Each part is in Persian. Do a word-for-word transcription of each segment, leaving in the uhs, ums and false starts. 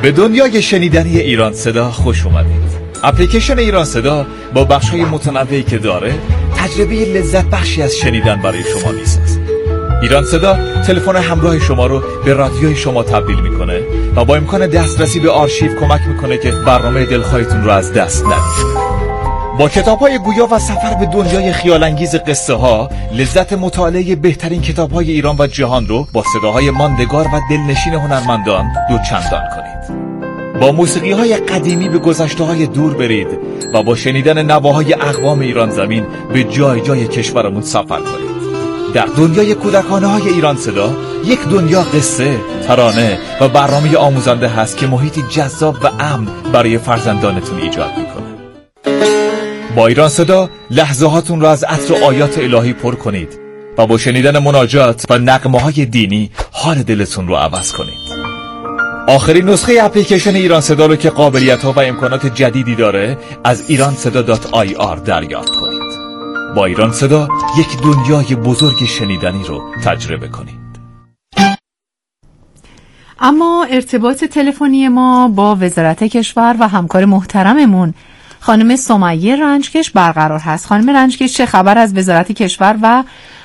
به دنیای شنیدنی ایران صدا خوش اومدید. اپلیکیشن ایران صدا با بخش‌های متنوعی که داره تجربه لذت بخشی از شنیدن برای شما میسازه. ایران صدا تلفن همراه شما رو به رادیوی شما تبدیل میکنه و با امکان دسترسی به آرشیو کمک میکنه که برنامه دلخواهتون رو از دست ندید. با کتاب‌های گویا و سفر به دنیای خیال‌انگیز قصه ها، لذت مطالعه بهترین کتاب‌های ایران و جهان رو با صداهای ماندگار و دلنشین هنرمندان دوچندان کنید. با موسیقی‌های قدیمی به گذشته‌های دور برید و با شنیدن نواهای اقوام ایران زمین به جای جای کشورمون سفر کنید. در دنیای کودکانه‌های ایران صدا، یک دنیا قصه، ترانه و برنامه آموزنده هست که محیطی جذاب و امن برای فرزندانتون ایجاد می‌کنه. با ایران صدا لحظه هاتون را از عطر آیات الهی پر کنید و با شنیدن مناجات و نغمه های دینی حال دلتون رو عوض کنید. آخرین نسخه اپلیکیشن ایران صدا رو که قابلیت ها و امکانات جدیدی داره از ایران صدا دات آی آر دریافت کنید. با ایران صدا یک دنیای بزرگ شنیدنی رو تجربه کنید. اما ارتباط تلفنی ما با وزارت کشور و همکار محترممون خانم سمیه رنجکش برقرار هست. خانم رنجکش، چه خبر از وزارت کشور و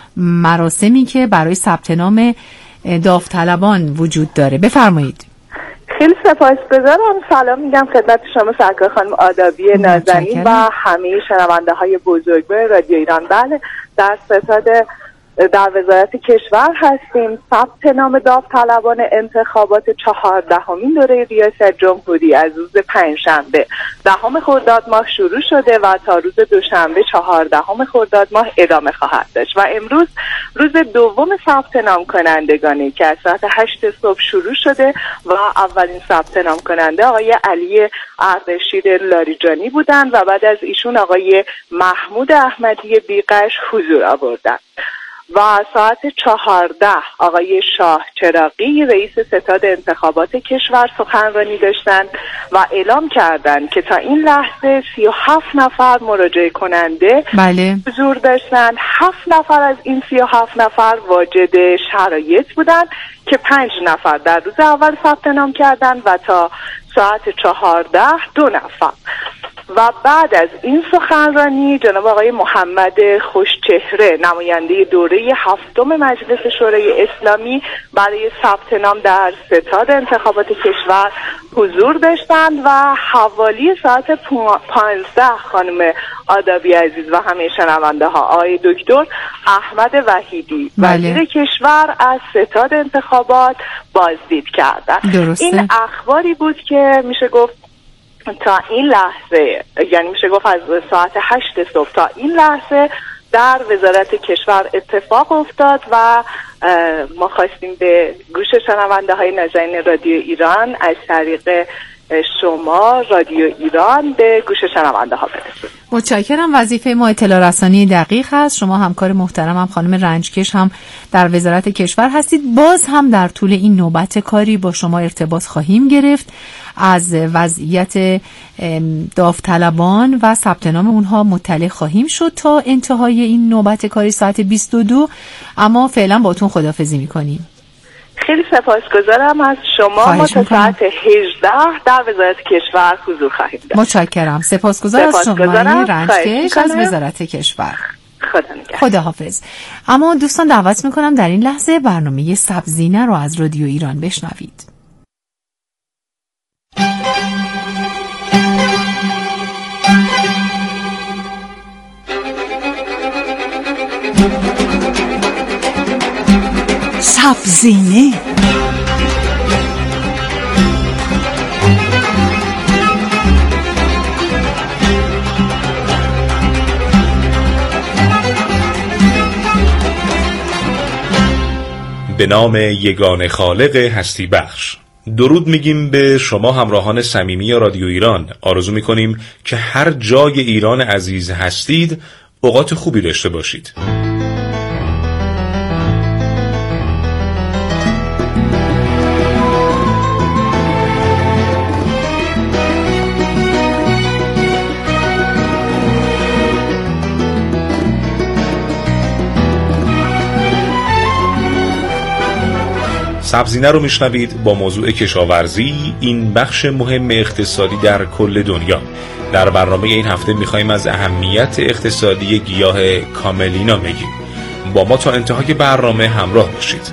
مراسمی که برای ثبت نام داوطلبان وجود داره؟ بفرمایید. خیلی سپاسگزارم. سلام میگم خدمت شما سرکار خانم آدابی نازنین و همه شنونده های بزرگوار رادیو ایران. بله، در ستاد در وزارت کشور هستیم. ثبت نام داوطلبان انتخابات چهاردهمین دوره ریاست جمهوری از روز پنجشنبه دهم خرداد ماه شروع شده و تا روز دوشنبه چهاردهم خرداد ماه ادامه خواهد داشت و امروز روز دوم ثبت نام کنندگانی که از ساعت هشت صبح شروع شده و اولین ثبت نام کننده آقای علی اردشیر لاریجانی بودند و بعد از ایشون آقای محمود احمدی بیقش حضور آوردند و ساعت چهارده آقای شاه چراغی رئیس ستاد انتخابات کشور سخنرانی داشتند و اعلام کردند که تا این لحظه سی و هفت نفر مراجعه کننده بله. حضور داشتند. هفت نفر از این سی و هفت نفر واجد شرایط بودند که پنج نفر در روز اول ثبت نام کردند و تا ساعت چهارده دو نفر. و بعد از این سخنرانی جناب آقای محمد خوشچهره نماینده دوره هفتم مجلس شورای اسلامی برای ثبت نام در ستاد انتخابات کشور حضور داشتند و حوالی ساعت پانزده خانم آدابی عزیز و همه شنونده ها آقای دکتر احمد وحیدی وزیر بله. کشور از ستاد انتخابات بازدید کردند. درسته. این اخباری بود که میشه گفت تا این لحظه، یعنی میشه گفت از ساعت هشت صبح تا این لحظه در وزارت کشور اتفاق افتاد و ما خواستیم به گوش شنونده های نازنین رادیو ایران از طریق شما رادیو ایران به گوش شنونده ها برسونیم. متشکرم. وظیفه ما اطلاع رسانی دقیق هست. شما همکار محترمم خانم رنجکش هم در وزارت کشور هستید. باز هم در طول این نوبت کاری با شما ارتباط خواهیم گرفت. از وضعیت داوطلبان و ثبت نام اونها مطلع خواهیم شد تا انتهای این نوبت کاری ساعت بیست و دو. اما فعلا باتون خداحافظی می‌کنیم. خیلی سپاسگزارم از شما. ما تا ساعت هجده در وزارت کشور حضور خواهیم داشت. متشکرم. سپاسگزار از شما رنجکش از وزارت کشور. خدا نگهدار. خداحافظ. اما دوستان دعوت میکنم در این لحظه برنامه سبزینه رو از رادیو ایران بشنوید. سبزینه. به نام یگانه خالق هستی بخش. درود میگیم به شما همراهان صمیمی رادیو ایران. آرزو میکنیم که هر جای ایران عزیز هستید اوقات خوبی داشته باشید. سبزینه رو میشنوید با موضوع کشاورزی، این بخش مهم اقتصادی در کل دنیا. در برنامه این هفته میخواییم از اهمیت اقتصادی گیاه کاملینا بگیم. با ما تا انتهای برنامه همراه باشید.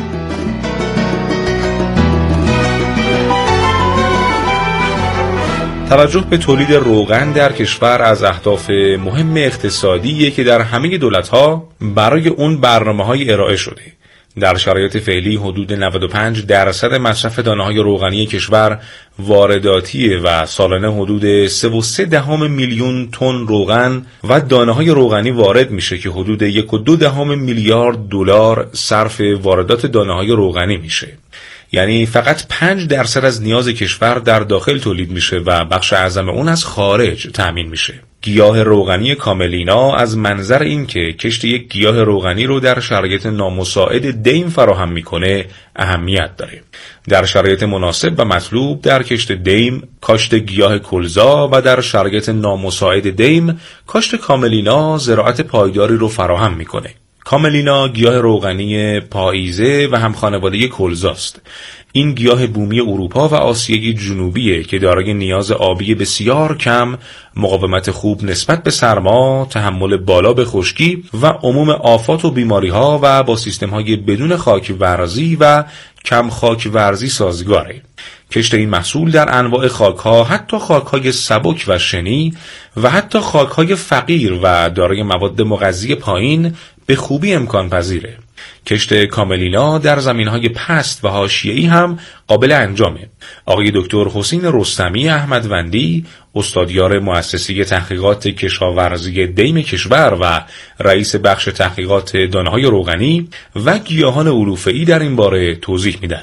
توجه به تولید روغن در کشور از اهداف مهم اقتصادیه که در همه دولت‌ها برای اون برنامه‌های ارائه شده. در شرایط فعلی حدود نود و پنج درصد مصرف دانه‌های روغنی کشور وارداتیه و سالانه حدود سه و سه دهم میلیون تن روغن و دانه‌های روغنی وارد میشه که حدود یک و دو دهم میلیارد دلار صرف واردات دانه‌های روغنی میشه. یعنی فقط پنج درصد از نیاز کشور در داخل تولید میشه و بخش اعظم اون از خارج تامین میشه. گیاه روغنی کاملینا از منظر این که کشت یک گیاه روغنی رو در شرایط نامساعد دیم فراهم میکنه اهمیت داره. در شرایط مناسب و مطلوب در کشت دیم کاشت گیاه کلزا و در شرایط نامساعد دیم کاشت کاملینا زراعت پایداری رو فراهم میکنه. کاملینا گیاه روغنی پاییزه و همخانواده کلزاست. این گیاه بومی اروپا و آسیای جنوبیه که دارای نیاز آبی بسیار کم، مقاومت خوب نسبت به سرما، تحمل بالا به خشکی و عموم آفات و بیماری‌ها و با سیستم‌های بدون خاک ورزی و کم خاک ورزی سازگاره. کشت این محصول در انواع خاک‌ها، حتی خاک‌های سبک و شنی و حتی خاک‌های فقیر و دارای مواد مغذی پایین به خوبی امکان پذیره. کشت کاملینا در زمینهای پست و حاشیه‌ای هم قابل انجامه. آقای دکتر حسین رستمی احمدوندی، استادیار مؤسسه تحقیقات کشاورزی دیم کشور و رئیس بخش تحقیقات دانه‌های روغنی و گیاهان علوفه‌ای در این باره توضیح میدن.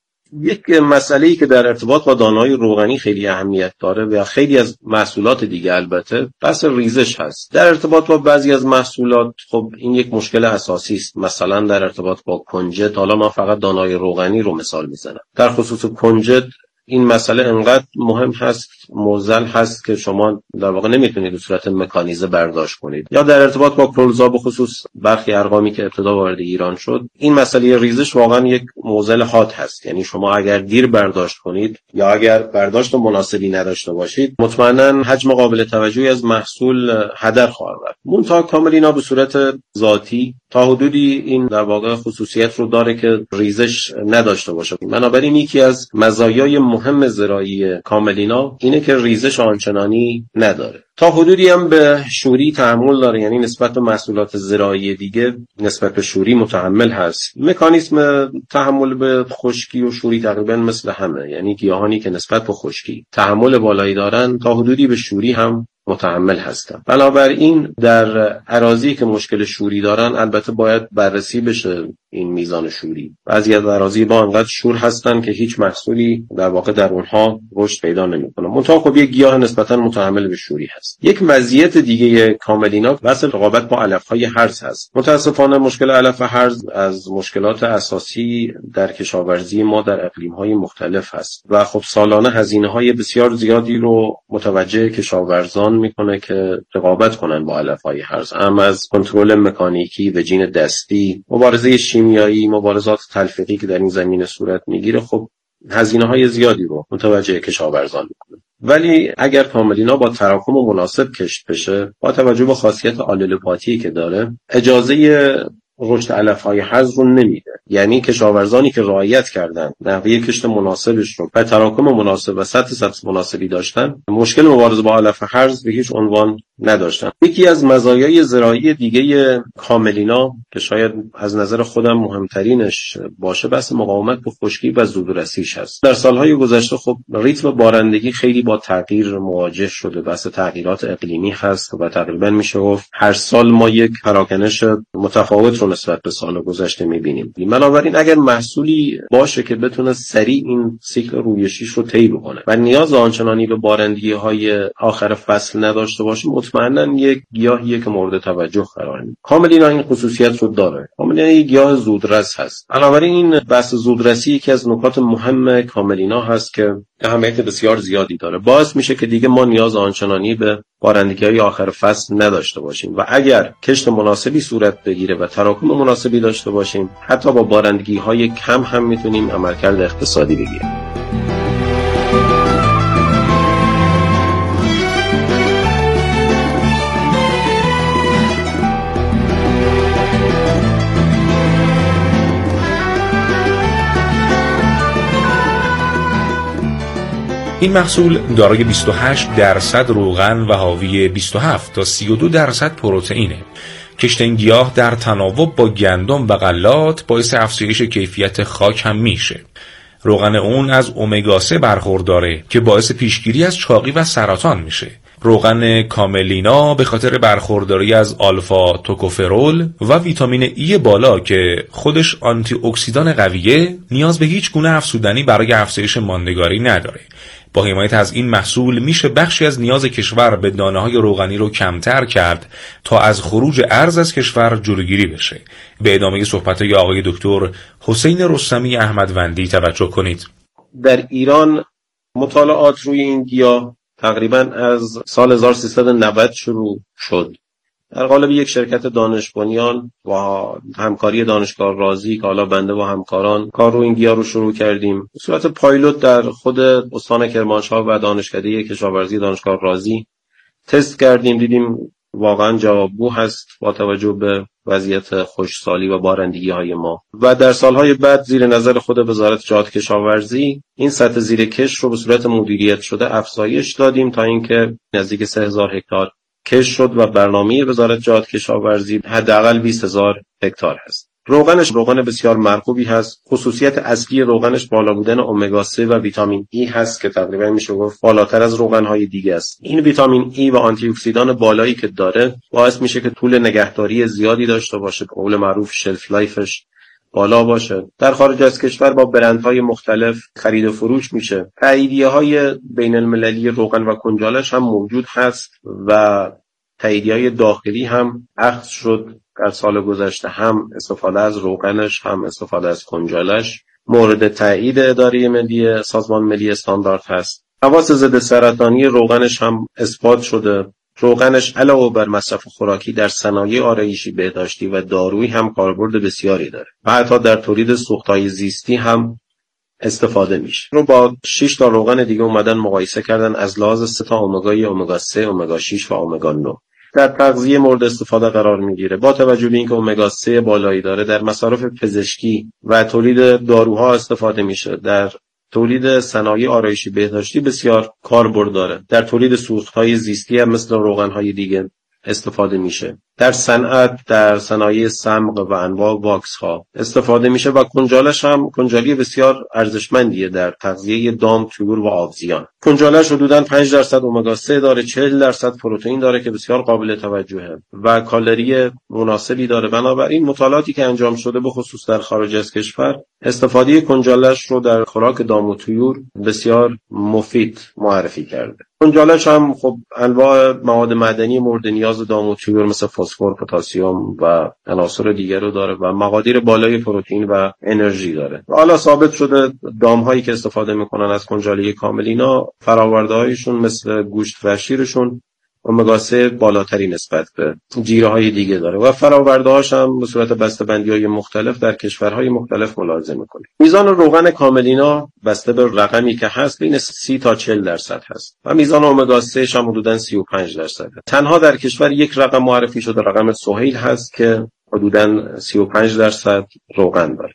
یک مسئله‌ای که در ارتباط با دانه‌های روغنی خیلی اهمیت داره و خیلی از محصولات دیگه البته بحث ریزش هست. در ارتباط با بعضی از محصولات خب این یک مشکل اساسی است. مثلا در ارتباط با کنجد، حالا من فقط دانه‌های روغنی رو مثال میزنم. در خصوص کنجد این مسئله انقدر مهم هست، معضل هست که شما در واقع نمیتونید به صورت مکانیزه برداشت کنید. یا در ارتباط با کلزا به خصوص برخی ارقامی که ابتدا وارد ایران شد، این مسئله ریزش واقعا یک معضل حاد هست. یعنی شما اگر دیر برداشت کنید یا اگر برداشت مناسبی نداشته باشید، مطمئنا حجم قابل توجهی از محصول هدر خواهد رفت. منتها کاملینا به صورت ذاتی تا حدودی این در واقع خصوصیت رو داره که ریزش نداشته باشه. بنابراین یکی از مزایای مهم زراعی کاملینا اینه که ریزش آنچنانی نداره. تا حدودی هم به شوری تحمل داره، یعنی نسبت به محصولات زراعی دیگه نسبت به شوری متحمل هست. مکانیزم تحمل به خشکی و شوری تقریبا مثل همه، یعنی گیاهانی که نسبت به خشکی تحمل بالایی دارن تا حدودی به شوری هم متحمل هستن. بنابراین در اراضی که مشکل شوری دارن البته باید بررسی بشه این میزان شوری. بعضی از اراضی با انقدر شور هستن که هیچ محصولی در واقع در اونها رشد پیدا نمیکنه. منتها خب یک گیاه نسبتا متحمل به شوری هست. یک مزیت دیگه کاملینا واسه رقابت با علف‌های هرز هست. متاسفانه مشکل علف هرز از مشکلات اساسی در کشاورزی ما در اقلیم‌های مختلف هست و خب سالانه هزینه‌های بسیار زیادی رو متوجه کشاورزان میکنه که رقابت کنن با علف‌های هرز، اما از کنترل مکانیکی و جین دستی، مبارزه شیمیایی، مبارزات تلفیقی که در این زمینه صورت میگیره، خب هزینه‌های زیادی رو متوجه کشاورزان میکنه. ولی اگر کاملینا با تراکم مناسب کشت بشه، با توجه به خاصیت آلولوپاتی که داره، اجازه رشد علف‌های هرز رو نمیده. یعنی کشاورزانی که رعایت کردن نحوه کشت مناسبش رو و تراکم مناسب و سطح سطح مناسبی داشتن، مشکل مبارزه با علف هرز به هیچ عنوان نداشتن. یکی از مزایای زراعی دیگه کاملینا که شاید از نظر خودم مهمترینش باشه، بحث مقاومت به خشکی و زودرسیش هست. در سالهای گذشته خب ریتم بارندگی خیلی با تغییر مواجه شده، بحث تغییرات اقلیمی هست و تقریبا میشه گفت هر سال ما یک پراکنش متفاوت رو نسبت به سال گذشته میبینیم. بنابراین اگر محصولی باشه که بتونه سریع این سیکل رویشیش رو طی بکنه و نیاز آنچنانی به بارندگی‌های آخر فصل نداشته باشه، مطمئنا یک گیاهیه که مورد توجه قرار میگیره. کاملینا این خصوصیت رو داره. کاملینا یک گیاه زودرس هست. بنابراین این بحث زودرسی یکی از نکات مهم کاملینا هست که اهمیت بسیار زیادی داره. باعث میشه که دیگه ما نیاز آنچنانی به بارندگی‌های آخر فصل نداشته باشیم و اگر کشت مناسبی صورت بگیره و تراکم تراکم مناسبی داشته باشیم، حتی با بارندگی‌های کم هم میتونیم عملکرد اقتصادی بگیریم. این محصول دارای بیست و هشت درصد روغن و حاوی بیست و هفت تا سی و دو درصد پروتئینه. کشت این گیاه در تناوب با گندم و غلات باعث افزایش کیفیت خاک هم میشه. روغن اون از امگا سه برخورداره که باعث پیشگیری از چاقی و سرطان میشه. روغن کاملینا به خاطر برخورداری از آلفا توکوفرول و ویتامین ای بالا که خودش آنتی اکسیدان قویه، نیاز به هیچ گونه افزودنی برای افزایش ماندگاری نداره. با حمایت از این محصول میشه بخشی از نیاز کشور به دانه‌های روغنی رو کمتر کرد تا از خروج ارز از کشور جلوگیری بشه. به ادامه صحبت‌های آقای دکتر حسین رستمی احمدوندی توجه کنید. در ایران مطالعات روی این گیاه تقریباً از سال هزار و سیصد و نود شروع شد. در قالب یک شرکت دانش بنیان با همکاری دانشگاه رازی که حالا بنده و همکاران کار رو این گیاه رو شروع کردیم. به صورت پایلوت در خود استان کرمانشاه و دانشکده کشاورزی دانشگاه رازی تست کردیم، دیدیم واقعا جوابگو هست با توجه به وضعیت خشکسالی و بارندگی های ما. و در سالهای بعد زیر نظر خود وزارت زراعت کشاورزی این سطح زیرکش رو به صورت مدیریت شده افزایش دادیم تا اینکه نزدیک سه هزار هکتار کش شد و برنامه وزارت زراعت کشاورزی حداقل بیست هزار هکتار هست. روغنش روغن بسیار مرغوبی هست. خصوصیت اصلی روغنش بالا بودن امگا سه و ویتامین ای هست که تقریبا میشه گفت بالاتر از روغن‌های دیگه است. این ویتامین ای و آنتی اکسیدان بالایی که داره باعث میشه که طول نگهداری زیادی داشته باشه، به قول معروف شلف لایفش بالا باشه. در خارج از کشور با برندهای مختلف خرید و فروش میشه. تاییدیه‌های بین المللی روغن و کنجالش هم موجود هست و تاییدیه‌های داخلی هم اخذ شد در سال گذشته، هم استفاده از روغنش هم استفاده از کنجالش مورد تایید اداره ملی سازمان ملی استاندارد هست. خواص ضد سرطانی روغنش هم اثبات شده. روغنش علاوه بر مصرف خوراکی در صنایع آرایشی، بهداشتی و دارویی هم کاربرد بسیاری داره و حتی در تولید سوخت‌های زیستی هم استفاده میشه. رو با شش تا روغن دیگه اومدن مقایسه کردن از لحاظ سه تا امگای امگا سه، امگا شش و امگا نه. در تغذیه مورد استفاده قرار میگیره. با توجه به اینکه امگا سه بالایی داره، در مصارف پزشکی و تولید داروها استفاده میشه. در تولید صنایع آرایشی بهداشتی بسیار کاربرد داره. در تولید سوخت‌های زیستی هم مثل روغن‌های دیگه استفاده میشه. در صنعت، در صنایع صمغ و انواع واکس‌ها استفاده میشه و کنجالش هم کنجالی بسیار ارزشمندیه در تغذیه دام، طیور و آبزیان. کنجالش حدوداً پنج درصد امگا سه داره، چهل درصد پروتئین داره که بسیار قابل توجهه و کالری مناسبی داره. بنابراین مطالعاتی که انجام شده به خصوص در خارج از کشور استفاده کنجالش رو در خوراک دام و طیور بسیار مفید معرفی کرده. کنجالش هم خب انواع مواد معدنی مورد نیاز دام و طیور مثل فسفر، پتاسیم و عناصر دیگر رو داره و مقادیر بالای پروتئین و انرژی داره. و حالا ثابت شده دام هایی که استفاده میکنن از کنجالی کاملینا فراورده هایشون مثل گوشت و شیرشون امگا سه بالاتری نسبت به جیره های دیگه داره و فراورده هاش هم به صورت بسته‌بندی های مختلف در کشورهای مختلف ملاحظه میکنه. میزان روغن کاملینا بسته به رقمی که هست بین سی تا چهل درصد هست و میزان امگا سه هم حدوداً سی و پنج درصد. تنها در کشور یک رقم معرفی شده، رقم سهیل هست که حدوداً سی و پنج درصد روغن داره.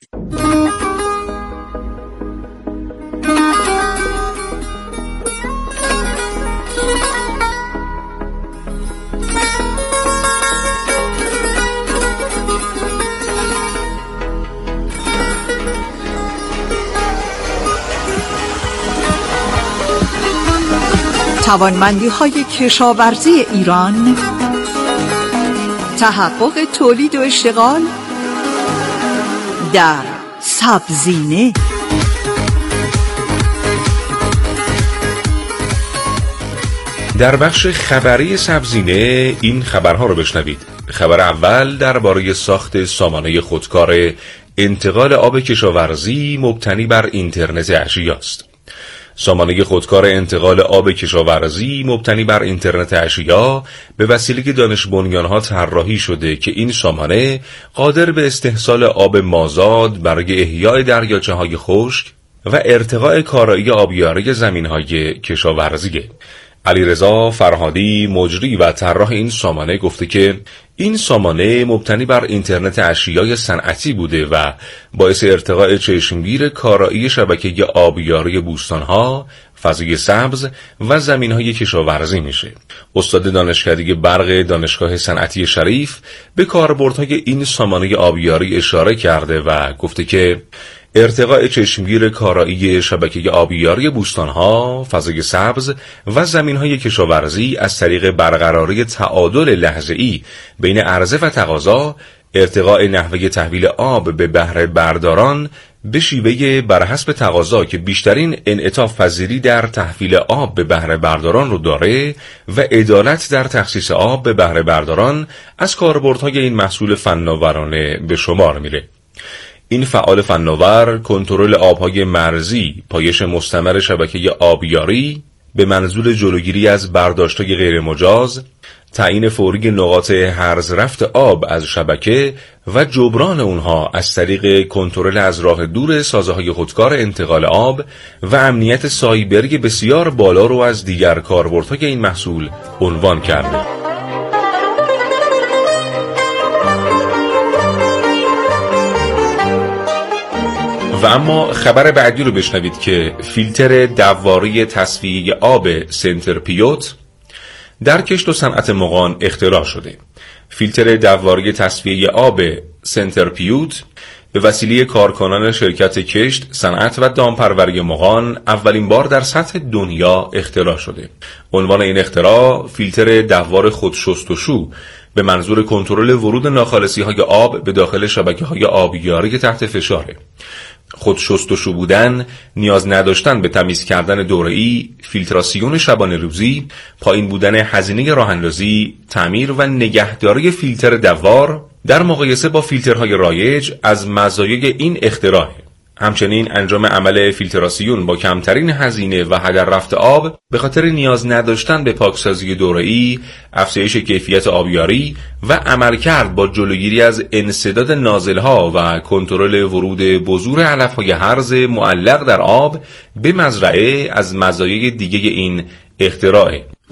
توانمندی‌های کشاورزی ایران، تحقق تولید و اشتغال در سبزینه. در بخش خبری سبزینه این خبرها رو بشنوید. خبر اول درباره ساخت سامانه خودکار انتقال آب کشاورزی مبتنی بر اینترنت اشیاست. سامانه خودکار انتقال آب کشاورزی مبتنی بر اینترنت اشیا به وسیله دانش بنیان‌ها طراحی شده که این سامانه قادر به استحصال آب مازاد برای احیای دریاچه‌های خشک و ارتقاء کارایی آبیاری زمین‌های کشاورزیه. علیرضا فرهادی مجری و طراح این سامانه گفته که این سامانه مبتنی بر اینترنت اشیای صنعتی بوده و باعث ارتقاء چشمگیر کارایی شبکه آبیاری بوستان‌ها، فضای سبز و زمین‌های کشاورزی میشه. استاد دانشکده برق دانشگاه صنعتی شریف به کاربردهای این سامانه آبیاری اشاره کرده و گفته که ارتقاء چشمگیر کارایی شبکه آبیاری بوستان‌ها، فضای سبز و زمین‌های کشاورزی از طریق برقراری تعادل لحظه‌ای بین عرضه و تقاضا، ارتقاء نحوه تحویل آب به بهره برداران به شیوه برحسب تقاضا که بیشترین انعطاف پذیری در تحویل آب به بهره برداران رو داره و عدالت در تخصیص آب به بهره برداران از کاربردهای این محصول فناورانه به شمار میره. این فعال فناور کنترل آبهای مرزی، پایش مستمر شبکه آبیاری به منظور جلوگیری از برداشت‌های غیر مجاز، تعیین فوری نقاط هرز رفت آب از شبکه و جبران اونها از طریق کنترل از راه دور سازه‌های خودکار انتقال آب و امنیت سایبری بسیار بالا رو از دیگر کاربردهای این محصول عنوان کرده. و اما خبر بعدی رو بشنوید که فیلتر دواره تصفیه آب سنترپیوت در کشت و صنعت مغان اختراع شده. فیلتر دواره تصفیه آب سنترپیوت به وسیله کارکنان شرکت کشت، صنعت و دامپروری مغان اولین بار در سطح دنیا اختراع شده. عنوان این اختراع فیلتر دوار خودشستشو به منظور کنترل ورود ناخالصی‌های آب به داخل شبکه‌های آبیاری تحت فشاره. خودشستشو بودن، نیاز نداشتن به تمیز کردن دوره‌ای، فیلتراسیون شبانه روزی، پایین بودن هزینه راه‌اندازی، تعمیر و نگهداری فیلتر دوار در مقایسه با فیلترهای رایج از مزایای این اختراع. همچنین انجام عمل فیلتراسیون با کمترین هزینه و هدر رفت آب به خاطر نیاز نداشتن به پاکسازی دوره‌ای، افزایش کیفیت آبیاری و عملکرد با جلوگیری از انسداد نازل‌ها و کنترل ورود بذور علف‌های هرز معلق در آب به مزرعه از مزایای دیگه این اختراع.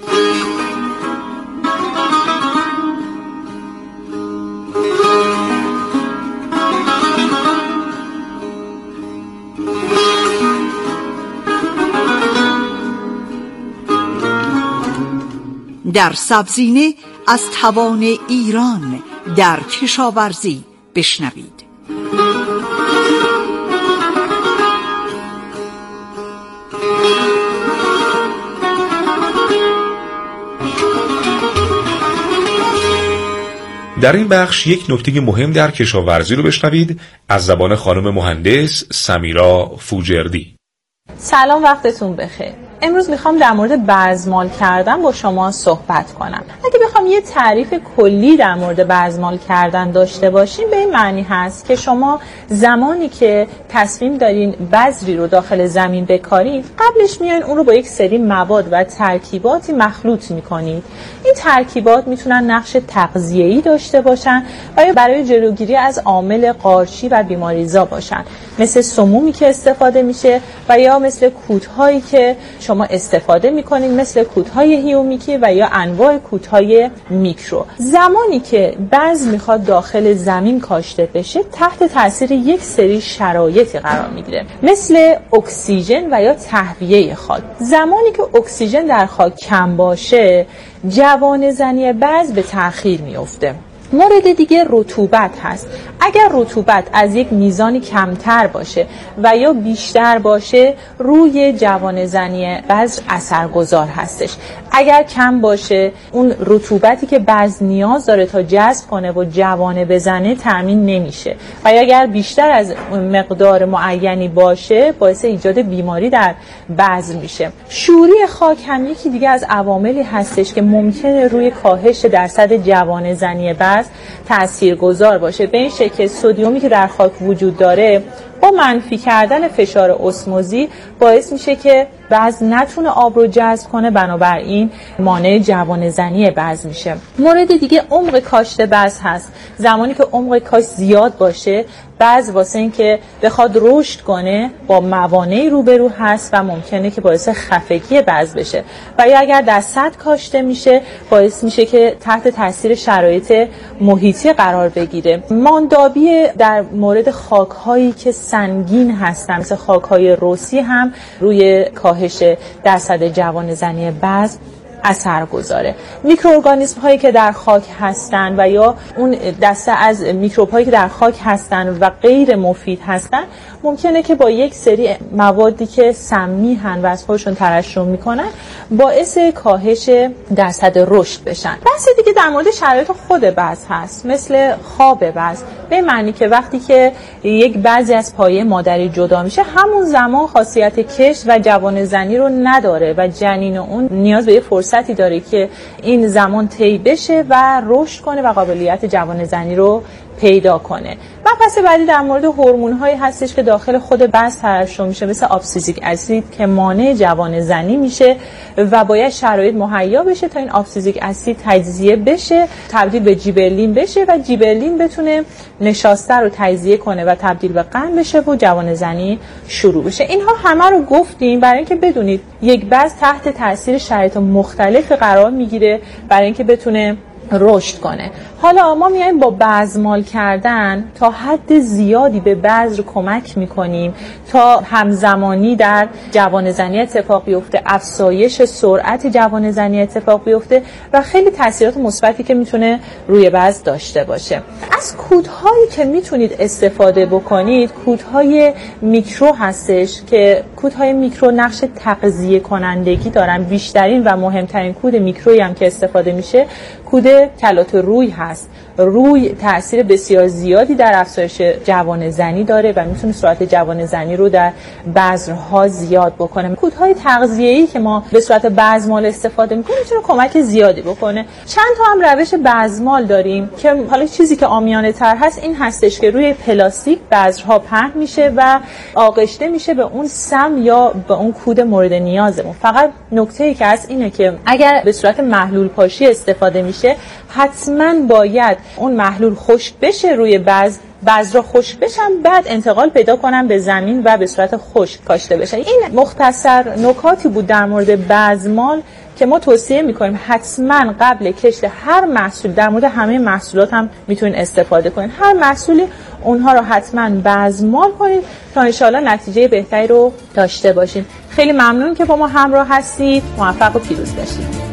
در سبزینه از توان ایران در کشاورزی بشنوید. در این بخش یک نکته مهم در کشاورزی رو بشنوید از زبان خانم مهندس سمیرا فوجردی. سلام، وقتتون بخیر. امروز میخوام در مورد بزمال کردن با شما صحبت کنم. اگه بخوام یه تعریف کلی در مورد بزمال کردن داشته باشیم، به این معنی هست که شما زمانی که تصمیم دارین بذری رو داخل زمین بکارید، قبلش میاین اون رو با یک سری مواد و ترکیباتی مخلوط میکنید. این ترکیبات میتونن نقش تغذیه‌ای داشته باشن و یا برای جلوگیری از عامل قارچی و بیماریزا باشن، مثل سمومی که استفاده میشه و یا مثل کودهایی که شما استفاده میکنید، مثل کودهای هیومیکی و یا انواع کودهای میکرو. زمانی که بذر میخواد داخل زمین کاشته بشه، تحت تاثیر یک سری شرایطی قرار میگیره، مثل اکسیژن و یا تهویه خاک. زمانی که اکسیژن در خاک کم باشه، جوانه زنی بذر به تأخیر میفته. مورد دیگه رطوبت هست. اگر رطوبت از یک میزانی کمتر باشه و یا بیشتر باشه، روی جوانه زنی بذر اثرگذار هستش. اگر کم باشه، اون رطوبتی که بذر نیاز داره تا جذب کنه و جوانه بزنه تامین نمیشه. و اگر بیشتر از مقدار معینی باشه، باعث ایجاد بیماری در بذر میشه. شوری خاک هم یکی دیگه از عواملی هستش که ممکنه روی کاهش درصد جوانه زنی بذر تاثیرگذار باشه. به این شکل سدیومی که در خاک وجود داره با منفی کردن فشار اسموزی باعث میشه که بز نتونه آب رو جذب کنه، بنابراین مانع جوان زنی بز میشه. مورد دیگه عمق کاشت بز هست. زمانی که عمق کاشت زیاد باشه، بز واسه این که بخواد رشد کنه با موانعی روبرو هست و ممکنه که باعث خفگی بز بشه و یا اگر در سطح کاشته میشه باعث میشه که تحت تاثیر شرایط محیطی قرار بگیره. ماندابی در مورد خاک‌هایی که سنگین هستن مثل خاک‌های رسی هم روی کاهش درصد جوان زنی بز اثر گذاره. میکروارگانیسم هایی که در خاک هستن و یا اون دسته از میکروب هایی که در خاک هستن و غیر مفید هستن ممکنه که با یک سری موادی که سمی هن و از خودشون ترشح میکنن باعث کاهش درصد رشد بشن. بحث دیگه در مورد شرایط خود بز هست، مثل خواب بز، به معنی که وقتی که یک بعضی از پایه مادری جدا میشه همون زمان خاصیت کشت و جوان زنی رو نداره و جنین اون نیاز به یه فرصتی داره که این زمان طی بشه و رشد کنه و قابلیت جوان زنی رو پیدا کنه. و پس بعدی در مورد هورمون هایی هستش که داخل خود بز ترشح میشه مثل آبسیزیک اسید که مانع جوان زنی میشه و باید شرایط مهیا بشه تا این آبسیزیک اسید تجزیه بشه، تبدیل به جیبرلین بشه و جیبرلین بتونه نشاسته رو تجزیه کنه و تبدیل به قند بشه و جوان زنی شروع بشه. اینها همه رو گفتیم برای اینکه بدونید یک بز تحت تاثیر شرایط مختلف قرار میگیره برای اینکه بتونه رشد کنه. حالا ما میایم با بزمال کردن تا حد زیادی به بذر کمک میکنیم تا همزمانی در جوان زنی اتفاق بیفته، افزایش سرعت جوان زنی اتفاق بیفته و خیلی تاثیرات مثبتی که میتونه روی بذر داشته باشه. از کودهایی که میتونید استفاده بکنید کودهای میکرو هستش که کودهای میکرو نقش تغذیه کنندگی دارن. بیشترین و مهمترین کود میکرویی هم که استفاده میشه کود کلات روی هست. روی تأثیر بسیار زیادی در افزایش جوان زنی داره و میتونه سرعت جوان زنی رو در بذرها زیاد بکنه. کودهای تغذیه‌ای که ما به صورت بزمال استفاده میکنیم میتونه کمک زیادی بکنه. چند تا هم روش بزمال داریم که حالا چیزی که عامیانه تر هست این هستش که روی پلاستیک بذرها پهن میشه و آغشته میشه به اون سم یا به اون کود مورد نیازمون. فقط نکته‌ای که هست اینه که اگر به صورت محلول پاشی استفاده میشه حتما باید اون محلول خشک بشه روی بذر، بذرها خشک بشن بعد انتقال پیدا کنن به زمین و به صورت خشک کاشته بشن. این مختصر نکاتی بود در مورد بزمال که ما توصیه میکنیم حتما قبل کشت هر محصول، در مورد همه محصولات هم میتونین استفاده کنین، هر محصولی اونها رو حتما بزمال کنید تا انشالله نتیجه بهتری رو داشته باشین. خیلی ممنون که با ما همراه هستید. موفق و پیروز باشید.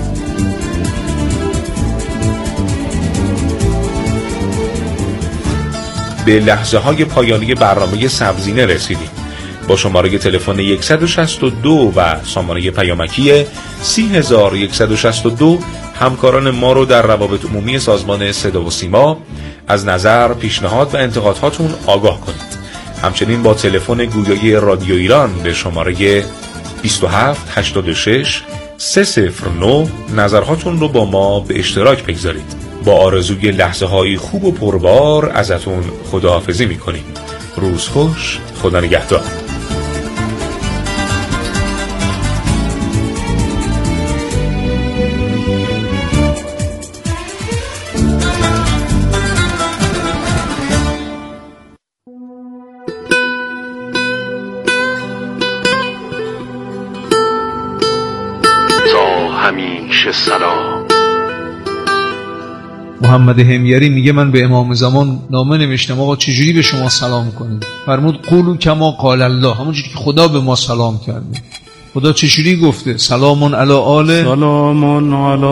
به لحظه های پایانی برنامه سبزینه رسیدیم. با شماره تلفن صد و شصت و دو و سامانه پیامکی سی هزار و صد و شصت و دو همکاران ما رو در روابط عمومی سازمان صدا و سیما از نظر، پیشنهاد و انتقادهاتون آگاه کنید. همچنین با تلفن گویای رادیو ایران به شماره بیست و هفت هشتاد و شش سه صفر نه نظرهاتون رو با ما به اشتراک بگذارید. با آرزوی لحظه های خوب و پربار ازتون خداحافظی میکنیم. روز خوش، خدا نگهدار. تا همیشه سلام. محمد همیاری میگه من به امام زمان نامه نوشتم آقا چجوری به شما سلام کنیم؟ فرمود قولوا کما قال الله، همونجوری که خدا به ما سلام کرده. خدا چجوری گفته؟ سلام علی آل سلام علی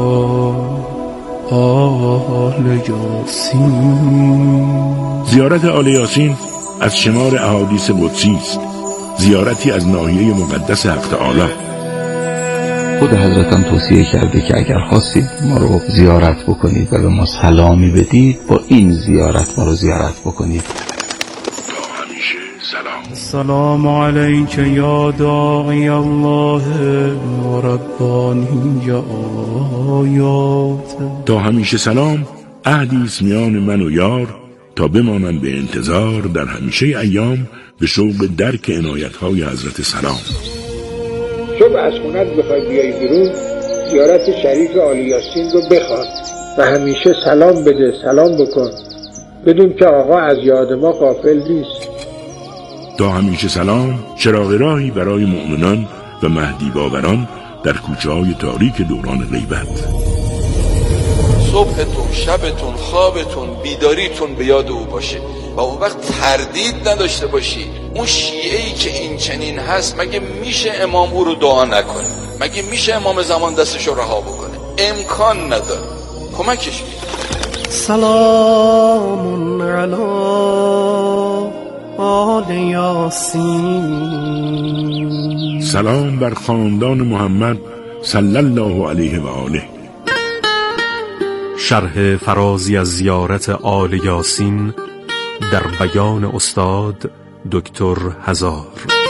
آل یاسین. زیارت آل یاسین از شمار احادیث قدسی است، زیارتی از ناحیه مقدس حق تعالی. خود حضرتم توصیه کرده که اگر خواستید ما رو زیارت بکنید و به ما سلامی بدید با این زیارت ما رو زیارت بکنید. تا همیشه سلام. السلام علیک یا داعی الله و ربانی آیات. تا همیشه سلام عهدی است میان من و یار تا بمانند به انتظار در همیشه ایام به شوق درک عنایت‌های حضرت سلام. صبح از خونت بخوای بیای بیرون، زیارت شریف عالی یاسین رو بخوان و همیشه سلام بده، سلام بکن، بدون که آقا از یاد ما غافل نیست. تا همیشه سلام چراغ راهی برای مؤمنان و مهدی باوران در کوچه‌های تاریک دوران غیبت. صبحتون، شبتون، خوابتون، بیداریتون به یاد او باشه و اون وقت تردید نداشته باشی اون شیعه‌ای که این چنین هست مگه میشه امام او رو دعا نکنه؟ مگه میشه امام زمان دستش رو رها بکنه؟ امکان نداره. کمکش بید. سلام علی آل یاسین. سلام بر خاندان محمد صلی الله علیه و آله. شرح فرازی از زیارت آل یاسین در بیان استاد دکتر هزار.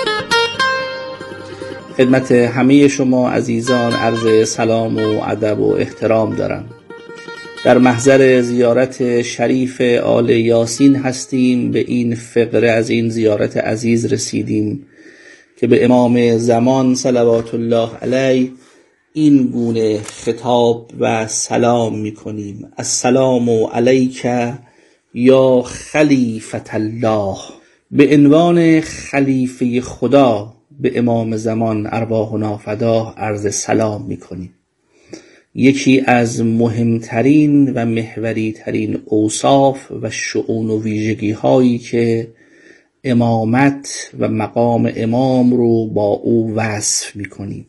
خدمت همه شما عزیزان عرض سلام و ادب و احترام دارم. در محضر زیارت شریف آل یاسین هستیم. به این فقره از این زیارت عزیز رسیدیم که به امام زمان صلوات الله علیه این گونه خطاب و سلام میکنیم: السلام علیک یا خلیفة الله. به عنوان خلیفه خدا به امام زمان ارواحنا فداه عرض سلام میکنیم. یکی از مهمترین و محوری ترین اوصاف و شؤون و ویژگی هایی که امامت و مقام امام رو با او وصف میکنیم،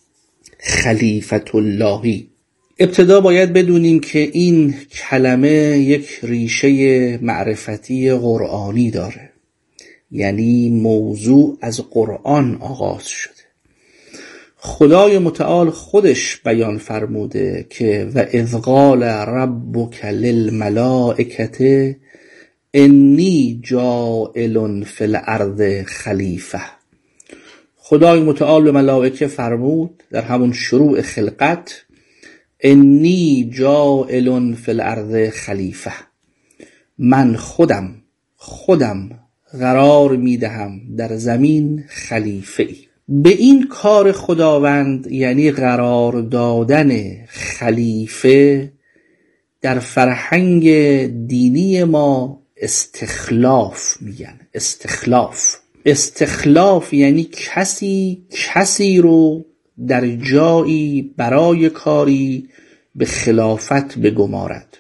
خلیفة اللهی. ابتدا باید بدونیم که این کلمه یک ریشه معرفتی قرآنی داره، یعنی موضوع از قرآن آغاز شده. خدای متعال خودش بیان فرموده که و اذ قال ربک للملائکة انی جاعل فی الارض خلیفه. خدای متعال به ملائکه فرمود در همون شروع خلقت: انی جاعل فی الارض خلیفه. من خودم خودم قرار میدهم در زمین خلیفه ای. به این کار خداوند یعنی قرار دادن خلیفه در فرهنگ دینی ما استخلاف میگن. استخلاف استخلاف یعنی کسی کسی رو در جایی برای کاری به خلافت بگمارد.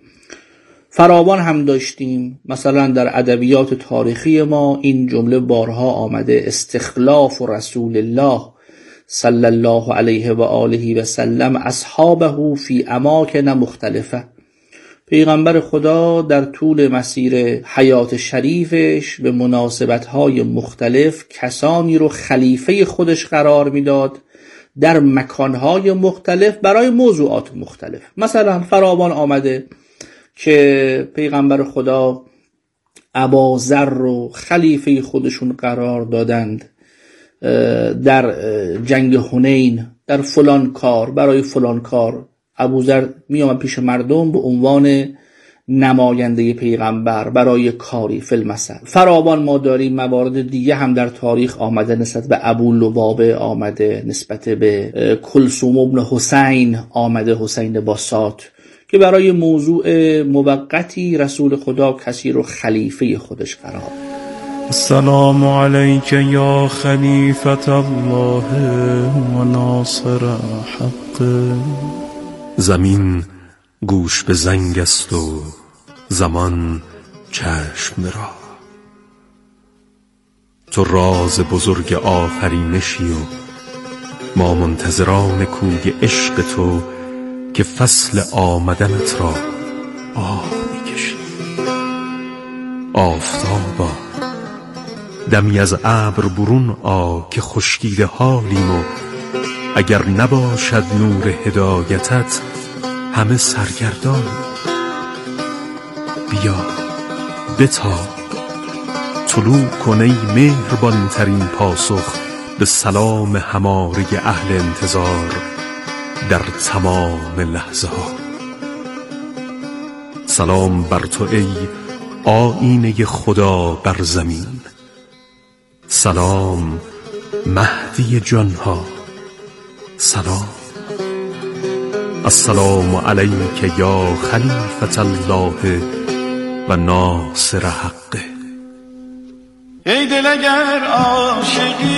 فراوان هم داشتیم، مثلا در ادبیات تاریخی ما این جمله بارها آمده: استخلاف رسول الله صلی الله علیه و آله و سلم اصحابه فی اماکن مختلفه. پیغمبر خدا در طول مسیر حیات شریفش به مناسبت‌های مختلف کسانی رو خلیفه خودش قرار میداد در مکانهای مختلف برای موضوعات مختلف. مثلا فراوان آمده که پیغمبر خدا ابوذر رو خلیفه خودشون قرار دادند در جنگ حنین، در فلان کار، برای فلان کار ابوذر می آمد پیش مردم به عنوان نماینده پیغمبر برای کاری فی المثل. فراوان ما داریم موارد دیگه هم در تاریخ آمده، نسبت به ابو لبابه آمده، نسبت به کلثوم ابن حسین آمده، حسین باسات، که برای موضوع موقتی رسول خدا کسی رو خلیفه خودش قرار داد. السلام علیک یا خلیفة الله و ناصر حق. زمین گوش به زنگ است و زمان چشم را. تو راز بزرگ آفرینشی و ما منتظران کوی عشق تو که فصل آمدنت را آه میکشی. آفتابا دمی از ابر برون آ که خشکیده حالیم و اگر نباشد نور هدایتت همه سرگردان. بیا بتاب طلوع کن ای مهربان ترین پاسخ به سلام هماره اهل انتظار در تمام لحظه ها. سلام بر تو ای آیینه خدا بر زمین. سلام مهدی جانها، سلام. السلام علیک یا خلیفة الله و ناصر حقه. ای دل اگر عاشقی